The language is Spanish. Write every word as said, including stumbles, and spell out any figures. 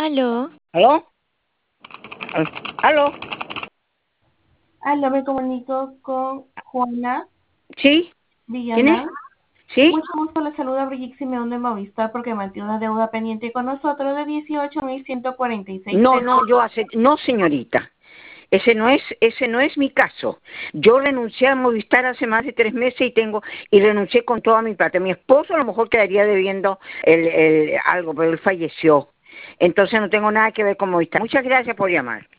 Aló. ¿Aló? Al- ¿Aló? Aló, me comunico con Juana ¿Sí? ¿Quién es? Villalán. ¿Sí? Mucho gusto, le saluda Brigitte Simeón de Movistar porque mantiene una deuda pendiente con nosotros de dieciocho mil ciento cuarenta y seis No, pesos. no, yo hace... No, señorita. Ese no es, ese no es mi caso. Yo renuncié a Movistar hace más de tres meses y tengo, y renuncié con toda mi plata. Mi esposo a lo mejor quedaría debiendo el, el, algo, pero él falleció. Entonces no tengo nada que ver con Movistar. Muchas gracias por llamar.